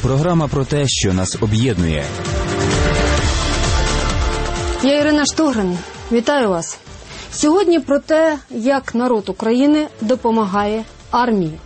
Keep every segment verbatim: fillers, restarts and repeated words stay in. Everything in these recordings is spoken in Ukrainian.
Програма про те, що нас об'єднує. Я Ірина Штогрин. Вітаю вас. Сьогодні про те, як народ України допомагає армії.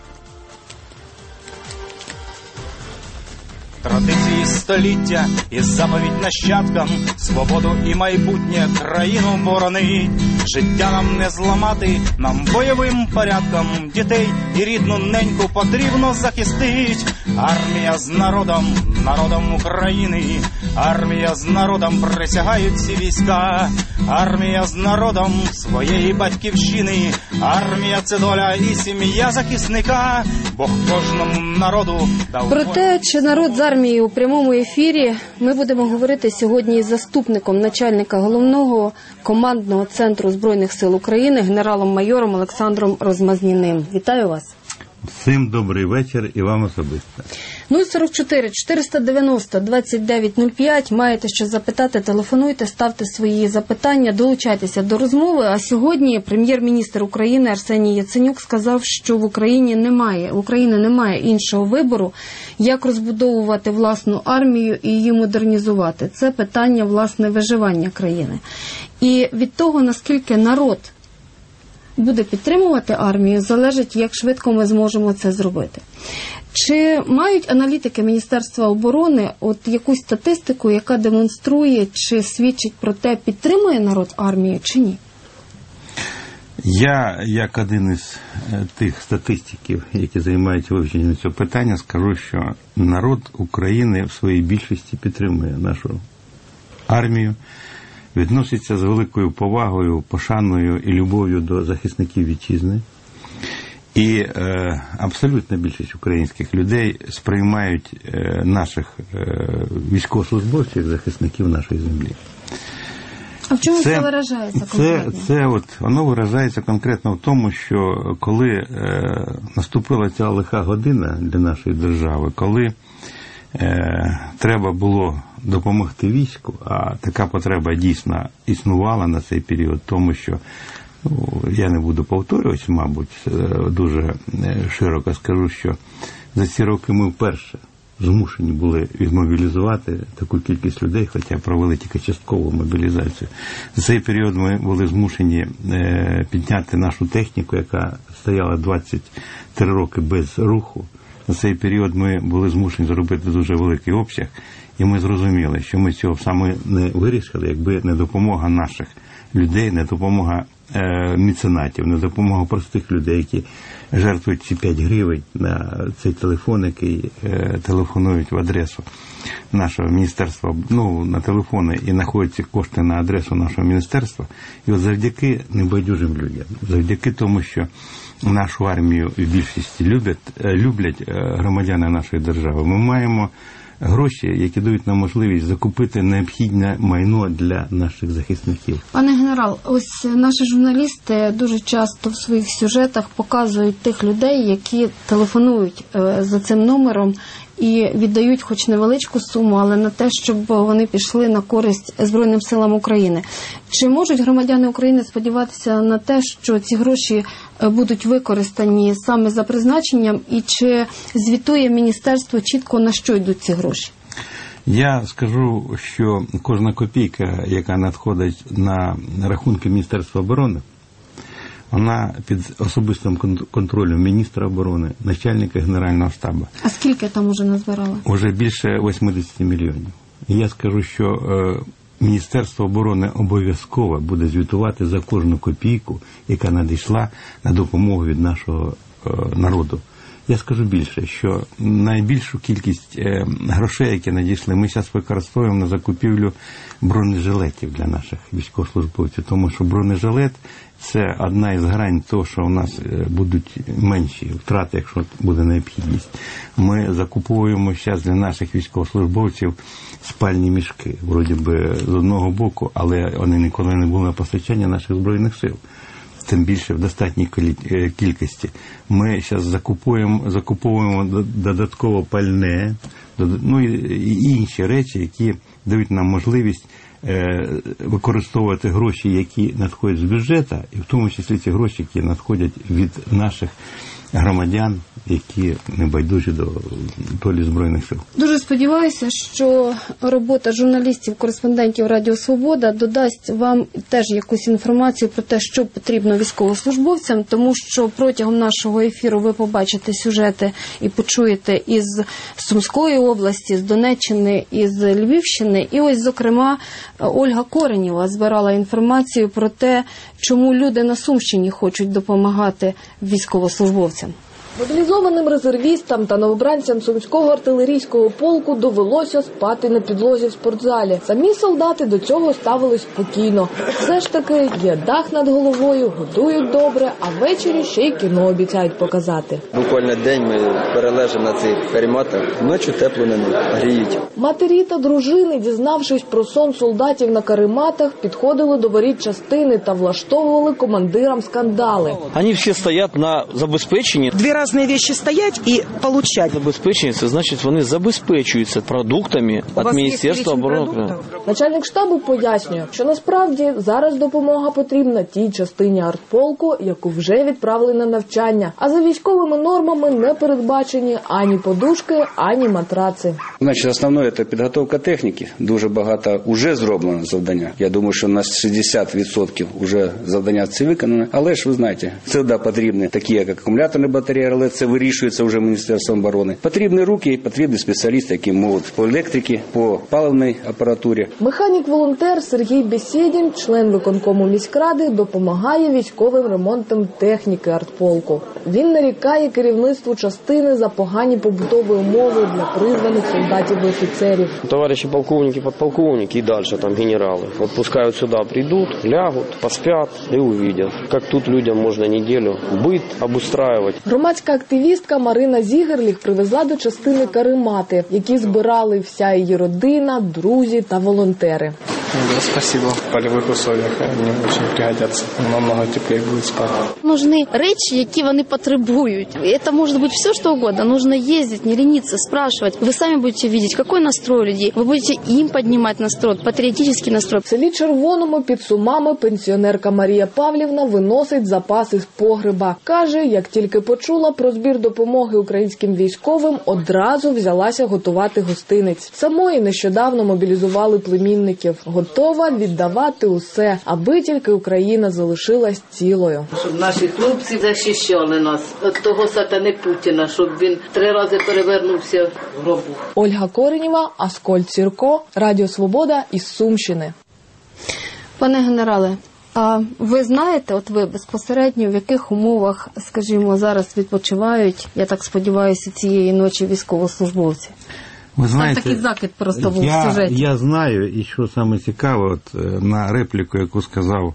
Традиції століття і заповідь нащадкам, свободу і майбутнє країну боронить. Життя нам не зламати, нам бойовим порядком дітей і рідну неньку потрібно захистить. Армія з народом, народом України, армія з народом присягають всі війська. Армія з народом своєї батьківщини, армія – це доля і сім'я захисника, Бог кожному народу дав... Про те, чи народ з армії у прямому ефірі, ми будемо говорити сьогодні із заступником начальника головного командного центру Збройних сил України, генералом-майором Олександром Розмазніним. Вітаю вас. Всім добрий вечір і вам особисто. нуль сорок чотири чотириста дев'яносто двадцять дев'ять нуль п'ять. Маєте що запитати, телефонуйте, ставте свої запитання, долучайтеся до розмови. А сьогодні прем'єр-міністр України Арсеній Яценюк сказав, що в Україні немає, в Україні немає іншого вибору, як розбудовувати власну армію і її модернізувати. Це питання, власне, виживання країни. І від того, наскільки народ буде підтримувати армію, залежить, як швидко ми зможемо це зробити. Чи мають аналітики Міністерства оборони от якусь статистику, яка демонструє, чи свідчить про те, підтримує народ армію, чи ні? Я, як один із тих статистиків, які займаються вивченням цього питання, скажу, що народ України в своїй більшості підтримує нашу армію, відноситься з великою повагою, пошаною і любов'ю до захисників вітчизни. І е, абсолютна більшість українських людей сприймають е, наших е, військовослужбовців, захисників нашої землі. А в чому це, це виражається конкретно? Це, це от, воно виражається конкретно в тому, що коли е, наступила ця лиха година для нашої держави, коли е, треба було допомогти війську, а така потреба дійсно існувала на цей період, тому що, ну, я не буду повторюватися, мабуть, дуже широко скажу, що за ці роки ми вперше змушені були відмобілізувати таку кількість людей, хоча провели тільки часткову мобілізацію. За цей період ми були змушені підняти нашу техніку, яка стояла двадцять три роки без руху. За цей період ми були змушені зробити дуже великий обсяг, і ми зрозуміли, що ми цього саме не вирішили, якби не допомога наших людей, не допомога е, меценатів, не допомога простих людей, які жертвують ці п'ять гривень на цей телефон, який е, телефонують в адресу нашого міністерства, ну, на телефони, і знаходять ці кошти на адресу нашого міністерства. І от завдяки небайдужим людям, завдяки тому, що нашу армію в більшості люблять, люблять громадяни нашої держави, ми маємо гроші, які дають нам можливість закупити необхідне майно для наших захисників. Пане генерал, ось наші журналісти дуже часто в своїх сюжетах показують тих людей, які телефонують за цим номером і віддають хоч невеличку суму, але на те, щоб вони пішли на користь Збройним силам України. Чи можуть громадяни України сподіватися на те, що ці гроші будуть використані саме за призначенням, і чи звітує міністерство чітко, на що йдуть ці гроші? Я скажу, що кожна копійка, яка надходить на рахунки Міністерства оборони, вона під особистим контролем міністра оборони, начальника Генерального штабу. А скільки там уже назбирали? Уже більше вісімдесят мільйонів. І я скажу, що е, Міністерство оборони обов'язково буде звітувати за кожну копійку, яка надійшла на допомогу від нашого е, народу. Я скажу більше, що найбільшу кількість е, грошей, які надійшли, ми зараз використовуємо на закупівлю бронежилетів для наших військовослужбовців, тому що бронежилет – це одна із грань того, що у нас будуть менші втрати, якщо буде необхідність. Ми закуповуємо зараз для наших військовослужбовців спальні мішки, вроді би з одного боку, але вони ніколи не були на постачання наших Збройних сил. Тим більше в достатній кількості. Ми зараз закуповуємо, закуповуємо додатково пальне, ну і інші речі, які дають нам можливість використовувати гроші, які надходять з бюджету, і в тому числі ці гроші, які надходять від наших громадян, які не байдужі до долі Збройних сил. Дуже сподіваюся, що робота журналістів, кореспондентів Радіо Свобода додасть вам теж якусь інформацію про те, що потрібно військовослужбовцям, тому що протягом нашого ефіру ви побачите сюжети і почуєте із Сумської області, з Донеччини, із Львівщини. І ось, зокрема, Ольга Коренєва збирала інформацію про те, чому люди на Сумщині хочуть допомагати військовослужбовцям. Мобілізованим резервістам та новобранцям Сумського артилерійського полку довелося спати на підлозі в спортзалі. Самі солдати до цього ставились спокійно. Все ж таки є дах над головою, годують добре, а ввечері ще й кіно обіцяють показати. Буквально день ми перележимо на цих карематах, ночі тепло не гріють. Матері та дружини, дізнавшись про сон солдатів на карематах, підходили до воріт частини та влаштовували командирам скандали. Вони всі стоять на забезпеченні. Дві різні речі стоять і отримати. Забезпечення, це значить, вони забезпечуються продуктами від Міністерства оборони. Начальник штабу пояснює, що насправді зараз допомога потрібна тій частині артполку, яку вже відправили на навчання. А за військовими нормами не передбачені ані подушки, ані матраци. Значить, основне – це підготовка техніки. Дуже багато вже зроблено завдання. Я думаю, що на шістдесят відсотків вже завдання це виконано. Але ж ви знаєте, завжди потрібні такі, як акумуляторні батареї, але це вирішується вже Міністерством оборони. Потрібні руки, потрібні спеціалісти, які можуть по електриці, по паливній апаратурі. Механік-волонтер Сергій Бесєдін, член виконкому міськради, допомагає військовим ремонтам техніки артполку. Він нарікає керівництву частини за погані побутові умови для призваних солдатів і офіцерів. Товариші полковники, подполковники і далі там генерали. От пускають сюди, прийдуть, лягуть, поспять і увидять, як тут людям можна неділю бит обустраювати. Громадська активістка Марина Зігерліх привезла до частини каремати, які збирали вся її родина, друзі та волонтери. Да, спасибо. В полевых условиях они очень пригодятся. Намного теплее будет спать. Нужны речі, які вони потребують. Это может быть все, что угодно. Нужно ездить, не лениться, спрашивать. Вы сами будете видеть, какой настрой людей. Вы будете им поднимать настрой, патріотичний настрой. В селі Червоному під Сумами пенсіонерка Марія Павлівна виносить запаси з погреба. Каже, як тільки почула про збір допомоги українським військовим, одразу взялася готувати гостинець. Самої нещодавно мобілізували племінників. Готова віддавати усе, аби тільки Україна залишилась цілою. Щоб наші хлопці захищали нас від того сатани Путіна, щоб він три рази перевернувся в гробу. Ольга Коренєва, Аскольд Сірко, Радіо Свобода із Сумщини. Пане генерале, а ви знаєте, от ви безпосередньо, в яких умовах, скажімо, зараз відпочивають, я так сподіваюся, цієї ночі військовослужбовці? Ви знаєте, такий закид просто був я, в сюжеті. Я знаю, і що саме цікаво, от на репліку, яку сказав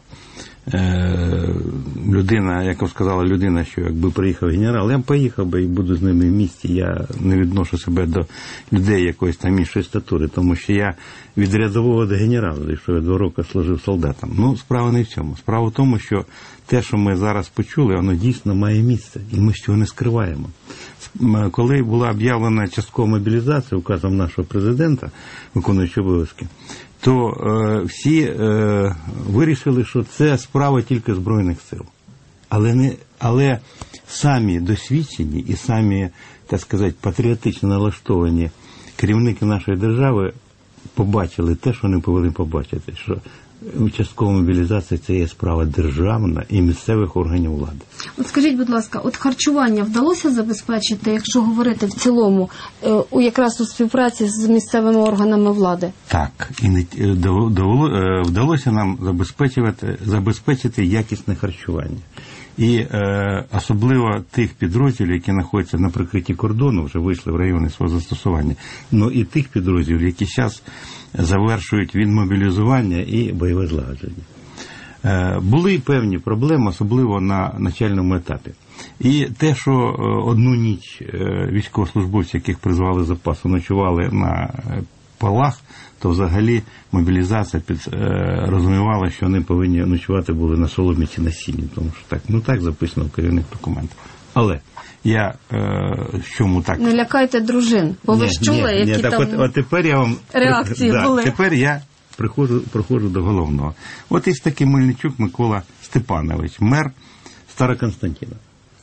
е, людина, яку сказала людина, що якби приїхав генерал, я б поїхав би і буду з ними в місті. Я не відношу себе до людей якоїсь там іншої статури, тому що я від рядового до генерала, що я два роки служив солдатом. Ну, справа не в цьому. Справа в тому, що те, що ми зараз почули, воно дійсно має місце, і ми цього не скриваємо. Коли була об'явлена часткова мобілізація указом нашого президента, виконуючого обов'язки, то е, всі е, вирішили, що це справа тільки Збройних сил. Але, не, але самі досвідчені і самі, так сказати, патріотично налаштовані керівники нашої держави побачили те, що вони повинні побачити, що часткова мобілізація – це є справа державна і місцевих органів влади. От скажіть, будь ласка, от харчування вдалося забезпечити, якщо говорити в цілому, у якраз у співпраці з місцевими органами влади? Так, і не вдалося нам забезпечувати, забезпечити якісне харчування. І е, особливо тих підрозділів, які знаходяться на прикритті кордону, вже вийшли в райони свого застосування, ну і тих підрозділів, які зараз завершують відмобілізування і бойове злагодження. Е, були певні проблеми, особливо на начальному етапі. І те, що одну ніч військовослужбовці, яких призвали з запасу, ночували на полах, то взагалі мобілізація під, е, розумівала, що вони повинні ночувати були на соломі чи на сіні, тому що так, ну так записано в керівних документах. Але я е, чому так? Не лякайте дружин, бо ні, ви ж чули, ні, які ні, там так, от, от тепер я вам, реакції да, були. Тепер я приходжу, приходжу до головного. От із такий Мельничук Микола Степанович, мер Староконстантина.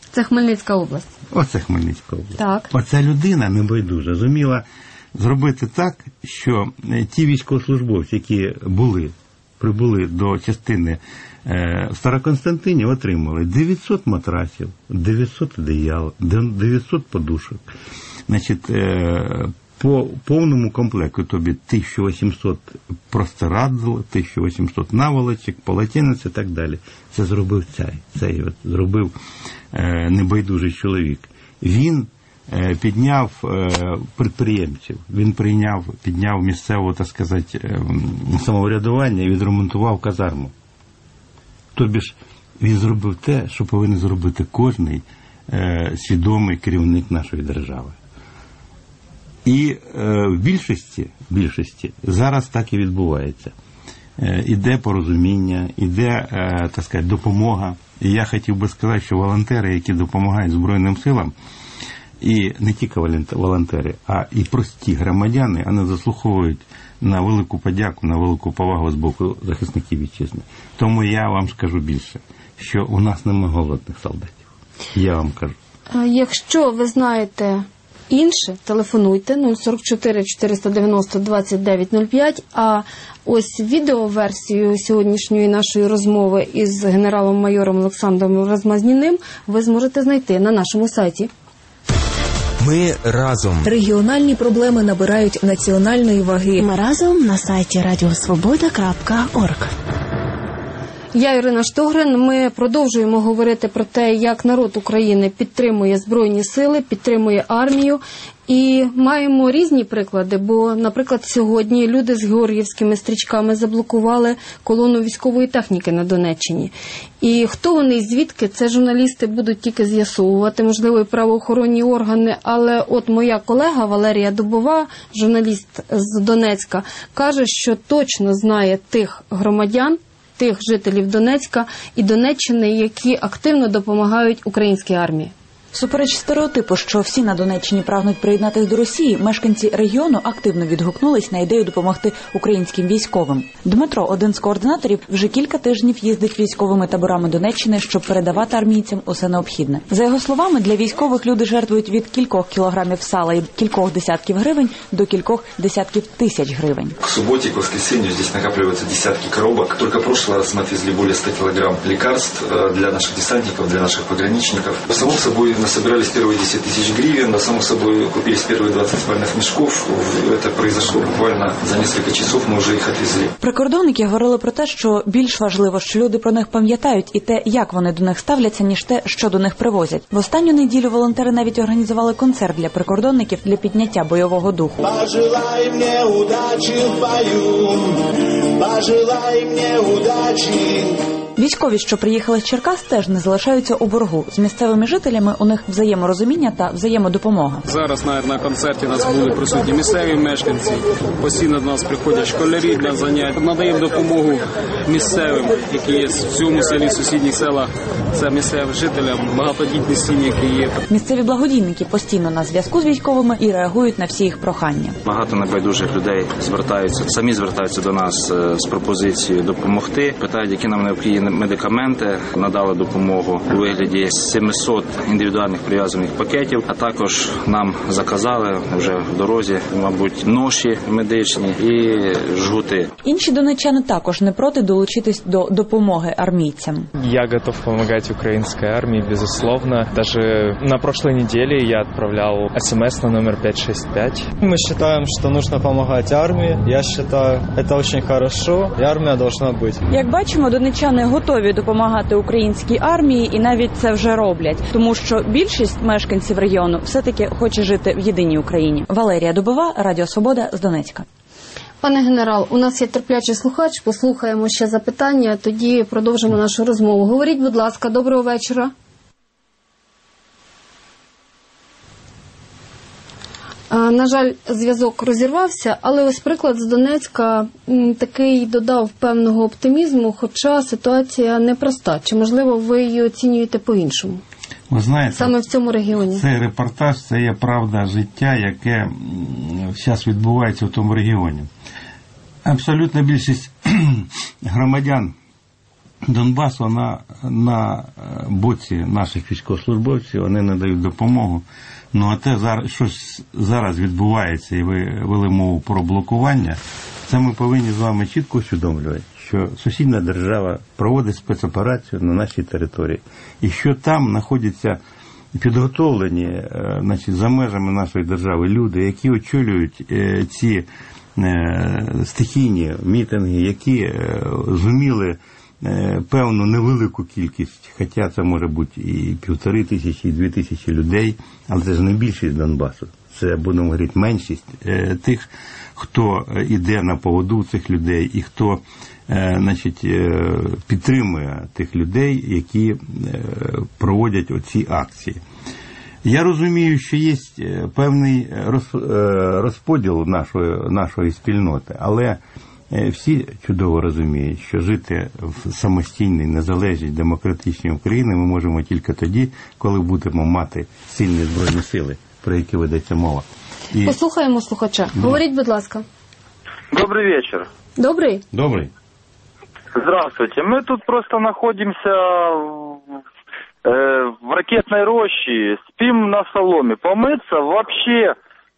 Це Хмельницька область. Оце Хмельницька область. Так. Оця людина небайдужа зуміла зробити так, що ті військовослужбовці, які були, прибули до частини е, в Староконстантині, отримали дев'ятсот матрасів, дев'ятсот одеял, дев'ятсот подушок. Значить, е, по повному комплекту, тобі тисяча вісімсот простирадл, тисяча вісімсот наволочок, полотенець і так далі. Це зробив цей, цей от, зробив е, небайдужий чоловік. Він е, підняв е, підприємців, він прийняв, підняв місцеве, так сказати, е, самоврядування і відремонтував казарму. Тобі ж він зробив те, що повинен зробити кожний е, свідомий керівник нашої держави. І е, в більшості, більшості зараз так і відбувається. Е, іде порозуміння, іде, е, так сказати, допомога. І я хотів би сказати, що волонтери, які допомагають Збройним силам, і не тільки волонтери, а і прості громадяни, вони заслуговують на велику подяку, на велику повагу з боку захисників вітчизни. Тому я вам скажу більше, що у нас немає голодних солдатів. Я вам кажу. Якщо ви знаєте інше, телефонуйте нуль сорок чотири чотириста дев'яносто двадцять дев'ять нуль п'ять, а ось відеоверсію сьогоднішньої нашої розмови із генералом-майором Олександром Розмазніним ви зможете знайти на нашому сайті. Ми разом. Регіональні проблеми набирають національної ваги. Ми разом на сайті радіосвобода крапка орг. Я Ірина Штогрин. Ми продовжуємо говорити про те, як народ України підтримує Збройні сили, підтримує армію. І маємо різні приклади, бо, наприклад, сьогодні люди з георгіївськими стрічками заблокували колону військової техніки на Донеччині. І хто вони і звідки, це журналісти будуть тільки з'ясовувати, можливо, і правоохоронні органи. Але от моя колега Валерія Дубова, журналіст з Донецька, каже, що точно знає тих громадян, тих жителів Донецька і Донеччини, які активно допомагають українській армії. Всупереч стереотипу, що всі на Донеччині прагнуть приєднатись до Росії, мешканці регіону активно відгукнулись на ідею допомогти українським військовим. Дмитро, один з координаторів, вже кілька тижнів їздить військовими таборами Донеччини, щоб передавати армійцям усе необхідне. За його словами, для військових люди жертвують від кількох кілограмів сала і кількох десятків гривень до кількох десятків тисяч гривень. К субботе, к воскресенью здесь накапливаются десятки коробок. Только в прошлый раз мы отвезли более ста килограмм лекарств для наших десантников, для наших пограничников. Само собой, насобирались первые десять тысяч гривен, само собой купились первые двадцать спальных мешков. Это произошло буквально за несколько часов, мы уже их отвезли. Прикордонники говорили про те, що більш важливо, що люди про них пам'ятають і те, як вони до них ставляться, ніж те, що до них привозять. В останню неділю волонтери навіть організували концерт для прикордонників для підняття бойового духу. Пожелай мені удачі в бою, пожелай мені удачі. Військові, що приїхали з Черкас, теж не залишаються у боргу. З місцевими жителями у них взаєморозуміння та взаємодопомога. Зараз навіть на концерті нас були присутні місцеві мешканці. Постійно до нас приходять школярі для занять. Надаємо допомогу місцевим, які є в цьому селі, в сусідніх селах. Це місцевим жителям, багатодітні сім'ї, які є. Місцеві благодійники постійно на зв'язку з військовими і реагують на всі їх прохання. Багато небайдужих людей звертаються, самі звертаються до нас з пропозицією допомогти. Питають, які нам необхідні медикаменти, надали допомогу у вигляді сімсот індивідуальних прив'язаних пакетів, а також нам заказали вже в дорозі, мабуть, ноші медичні і жгути. Інші донеччани також не проти долучитись до допомоги армійцям. Я готов допомагати українській армії, безусловно. Даже на прошлой неделе я отправлял смс на номер пять шесть пять. Мы считаем, что нужно помогать армии. Я считаю, это очень хорошо, и армия должна быть. Як бачимо, донеччани готові допомагати українській армії і навіть це вже роблять, тому що більшість мешканців регіону все-таки хоче жити в єдиній Україні. Валерія Дубова, Радіо Свобода з Донецька. Пане генерал, у нас є терплячий слухач, послухаємо ще запитання, тоді продовжимо нашу розмову. Говоріть, будь ласка, доброго вечора. На жаль, зв'язок розірвався, але ось приклад з Донецька такий додав певного оптимізму, хоча ситуація непроста. Чи, можливо, ви її оцінюєте по-іншому? Ви знаєте, саме в цьому регіоні. Цей репортаж – це є правда життя, яке зараз відбувається в тому регіоні. Абсолютна більшість громадян Донбасу на, на боці наших військовослужбовців, вони надають допомогу. Ну а те, зараз, щось зараз відбувається, і ви вели мову про блокування, це ми повинні з вами чітко усвідомлювати, що сусідня держава проводить спецоперацію на нашій території. І що там знаходяться підготовлені, значить, за межами нашої держави люди, які очолюють ці стихійні мітинги, які зуміли певну невелику кількість, хоча це може бути і півтори тисячі, і дві тисячі людей, але це ж не більшість Донбасу. Це, будемо говорити, меншість тих, хто йде на поводу цих людей і хто, значить, підтримує тих людей, які проводять оці акції. Я розумію, що є певний розподіл нашої, нашої спільноти, але всі чудово розуміють, що жити в самостійній, незалежній, демократичній Україні ми можемо тільки тоді, коли будемо мати сильні збройні сили, про які ведеться мова. І... Послухаємо слухача. Да. Говоріть, будь ласка. Добрый вечер. Добрый. Добрый. Здравствуйте. Мы тут просто находимся в, э, в ракетной роще, спим на соломе. Помыться вообще...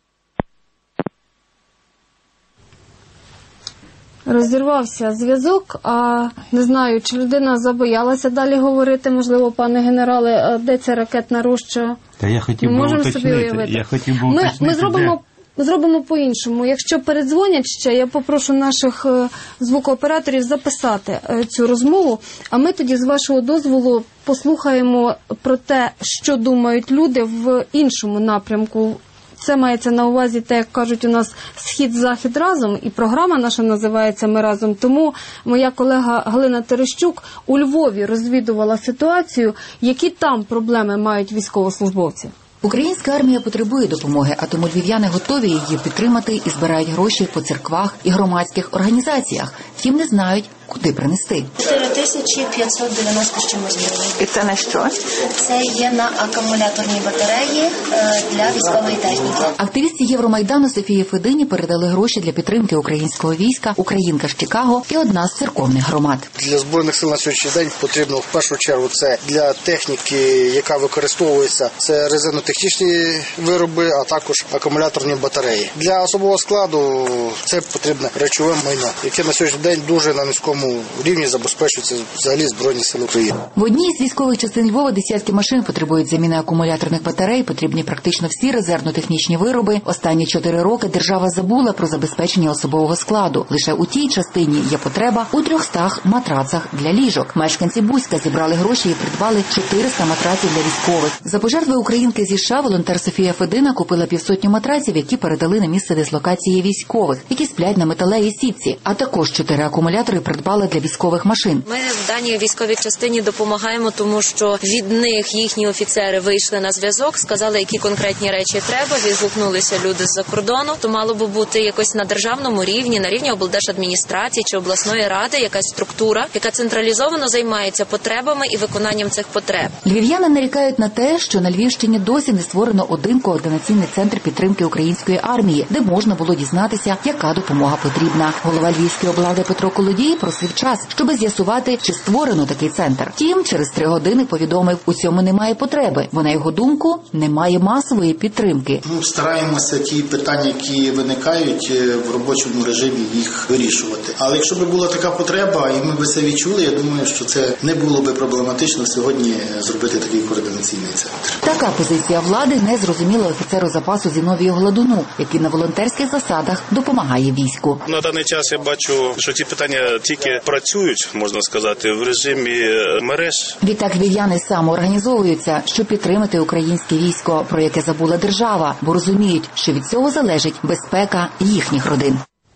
Розірвався зв'язок, а не знаю, чи людина забоялася далі говорити, можливо, пане генерале, де ця ракетна роща? Та я хотів би уточнити. Я хотів би ми, уточнити, ми зробимо, де... зробимо по-іншому. Якщо передзвонять ще, я попрошу наших звукооператорів записати цю розмову, а ми тоді, з вашого дозволу, послухаємо про те, що думають люди в іншому напрямку. Це мається на увазі те, як кажуть у нас, «Схід-Захід разом», і програма наша називається «Ми разом». Тому моя колега Галина Терещук у Львові розвідувала ситуацію, які там проблеми мають військовослужбовці. Українська армія потребує допомоги, а тому львів'яни готові її підтримати і збирають гроші по церквах і громадських організаціях. Втім, не знають, куди принести. чотири тисячі п'ятсот дев'яносто з чимось гривень. І це на що? Це є на акумуляторні батареї для військової техніки. Активісти Євромайдану Софії Федині передали гроші для підтримки українського війська, українка з Чикаго і одна з церковних громад. Для Збройних сил на сьогоднішній день потрібно в першу чергу це для техніки, яка використовується, це резинотехнічні вироби, а також акумуляторні батареї. Для особового складу це потрібне речове майно, яке на сьогоднішній день дуже на низькому рівні забезпечується взагалі Збройні Сили України. В одній з військових частин Львова десятки машин потребують заміни акумуляторних батарей, потрібні практично всі резервно-технічні вироби. Останні чотири роки держава забула про забезпечення особового складу. Лише у тій частині є потреба у трьохстах матрацах для ліжок. Мешканці Буська зібрали гроші і придбали чотириста матраців для військових. За пожертви українки зі США волонтер Софія Федина купила півсотні матраців, які передали на місце дислокації військових, які сплять на металевій сітці, а також чотири акумулятори придбали для військових машин. Ми в даній військовій частині допомагаємо, тому що від них їхні офіцери вийшли на зв'язок, сказали, які конкретні речі треба, відгукнулися люди з-за кордону, то мало би бути якось на державному рівні, на рівні облдержадміністрації чи обласної ради, якась структура, яка централізовано займається потребами і виконанням цих потреб. Львів'яни нарікають на те, що на Львівщині досі не створено один координаційний центр підтримки української армії, де можна було дізнатися, яка допомога потрібна. Голова Львівської облради Петро Колодій просив час, щоб з'ясувати, чи створено такий центр. Втім, через три години повідомив, у цьому немає потреби, бо, на його думку, немає масової підтримки. Ми стараємося ті питання, які виникають в робочому режимі, їх вирішувати. Але якщо б була така потреба, і ми б це відчули, я думаю, що це не було б проблематично сьогодні зробити такий координаційний центр. Така позиція влади не зрозуміла офіцеру запасу Зіновію Гладуну, який на волонтерських засадах допомагає війську. На даний час я бачу, що ці питання тільки працюють, можна сказати, в режимі мереж. Відтак львів'яни самоорганізовуються, щоб підтримати українське військо, про яке забула держава, бо розуміють, що від цього залежить безпека їхніх родин.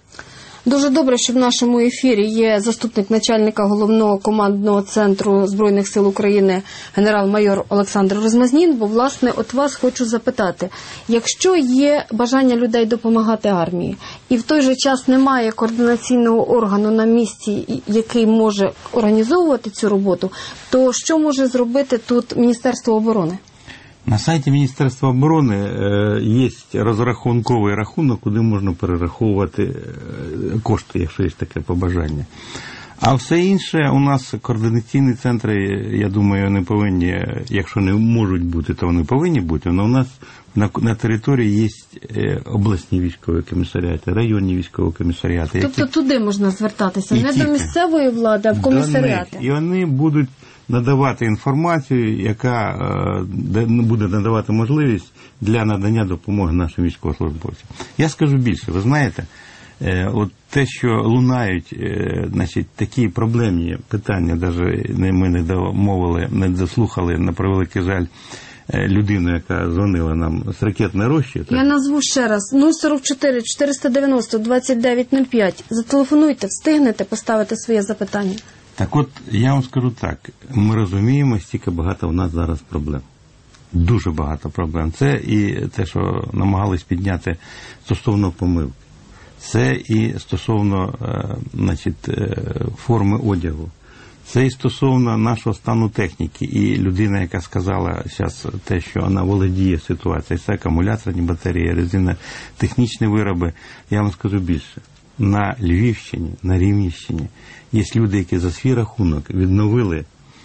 Дуже добре, що в нашому ефірі є заступник начальника головного командного центру Збройних сил України генерал-майор Олександр Розмазнін, бо, власне, от вас хочу запитати, якщо є бажання людей допомагати армії, і в той же час немає координаційного органу на місці, який може організовувати цю роботу, то що може зробити тут Міністерство оборони? На сайті Міністерства оборони е, є розрахунковий рахунок, куди можна перераховувати кошти, якщо є таке побажання. А все інше у нас координаційні центри, я думаю, вони повинні, якщо не можуть бути, то вони повинні бути, але у нас на, на території є обласні військові комісаріати, районні військові комісаріати. Тобто які... туди можна звертатися, і не тільки. До місцевої влади, а в комісаріати. І вони будуть надавати інформацію, яка е, буде надавати можливість для надання допомоги нашим військовослужбовцям. Я скажу більше, ви знаєте, е, от те, що лунають е, значить, такі проблемні питання, навіть ми не домовили, не дослухали, на превеликий жаль, людину, яка дзвонила нам з ракетної рощі. Я назву ще раз. нуль сорок чотири чотириста дев'яносто двадцять дев'ять нуль п'ять. Зателефонуйте, встигнете поставити своє запитання. Так от, я вам скажу так, ми розуміємо, стільки багато в нас зараз проблем. Дуже багато проблем. Це і те, що намагались підняти стосовно помилки. Це і стосовно значить, форми одягу. Це і стосовно нашого стану техніки. І людина, яка сказала зараз те, що вона володіє ситуацією, це акумуляторні батареї, резинотехнічні вироби. Я вам скажу більше. На Львівщині, на Рівненщині є люди, які за свій рахунок відновили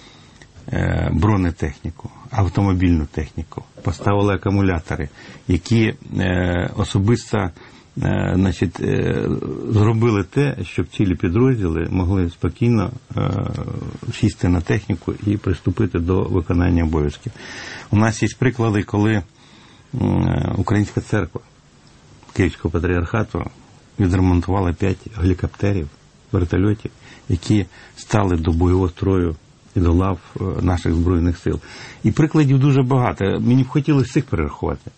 е, бронетехніку, автомобільну техніку, поставили акумулятори, які е, особисто е, значить, е, зробили те, щоб цілі підрозділи могли спокійно е, сісти на техніку і приступити до виконання обов'язків. У нас є приклади, коли е, Українська церква Київського патріархату відремонтували п'ять гелікоптерів, вертольотів, які стали до бойового строю і до лав наших Збройних сил. І прикладів дуже багато. Мені б хотілося всіх перерахувати.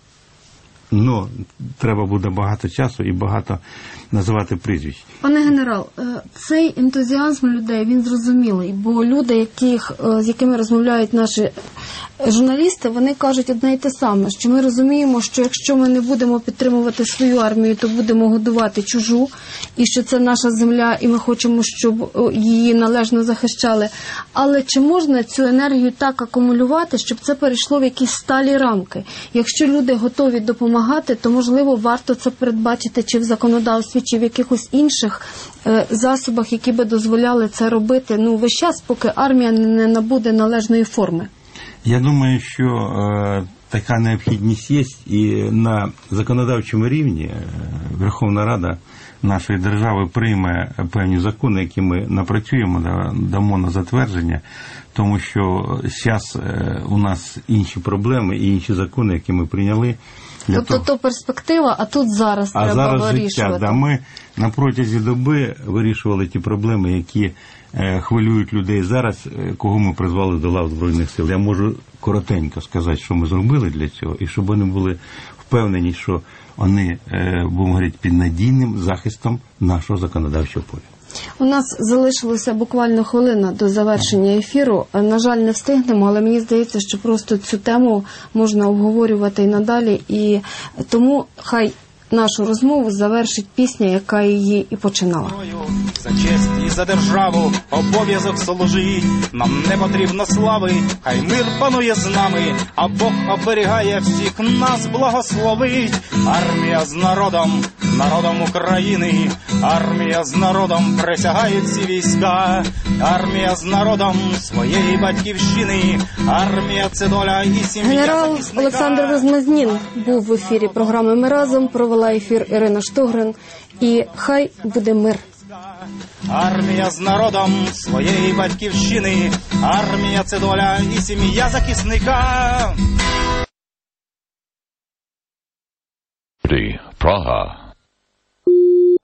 Но треба буде багато часу і багато називати прізвищ. Пане генерал, цей ентузіазм людей, він зрозумілий, бо люди, яких, з якими розмовляють наші журналісти, вони кажуть одне й те саме, що ми розуміємо, що якщо ми не будемо підтримувати свою армію, то будемо годувати чужу, і що це наша земля, і ми хочемо, щоб її належно захищали. Але чи можна цю енергію так акумулювати, щоб це перейшло в якісь сталі рамки? Якщо люди готові допомагати, то, можливо, варто це передбачити чи в законодавстві, чи в якихось інших е, засобах, які би дозволяли це робити, ну, весь час, поки армія не набуде належної форми. Я думаю, що е, така необхідність є, і на законодавчому рівні е, Верховна Рада нашої держави прийме певні закони, які ми напрацюємо, да, дамо на затвердження, тому що зараз е, у нас інші проблеми і інші закони, які ми прийняли. Тобто того... то перспектива, а тут зараз а треба зараз вирішувати. Життя, да, ми на протязі доби вирішували ті проблеми, які е, хвилюють людей зараз, е, кого ми призвали до лав Збройних сил. Я можу коротенько сказати, що ми зробили для цього, і щоб вони були впевнені, що вони, е, будемо говорити, під надійним захистом нашого законодавчого поля. У нас залишилося буквально хвилина до завершення ефіру. На жаль, не встигнемо, але мені здається, що просто цю тему можна обговорювати і надалі. І тому хай нашу розмову завершить пісня, яка її і починала. За честь і за державу обов'язок служить, нам не потрібно слави, хай мир панує з нами, а Бог оберігає всіх нас, благословить. Армія з народом, народом України, армія з народом присягає всі війська, армія з народом своєї батьківщини, армія це доля і сім'я. Генерал Олександр Розмазнін був в ефірі програми «Ми разом», провела ефір Ірина Штогрин, і хай буде мир. Армія з народом своєї батьківщини, армія це доля і сім'я захисника. Praha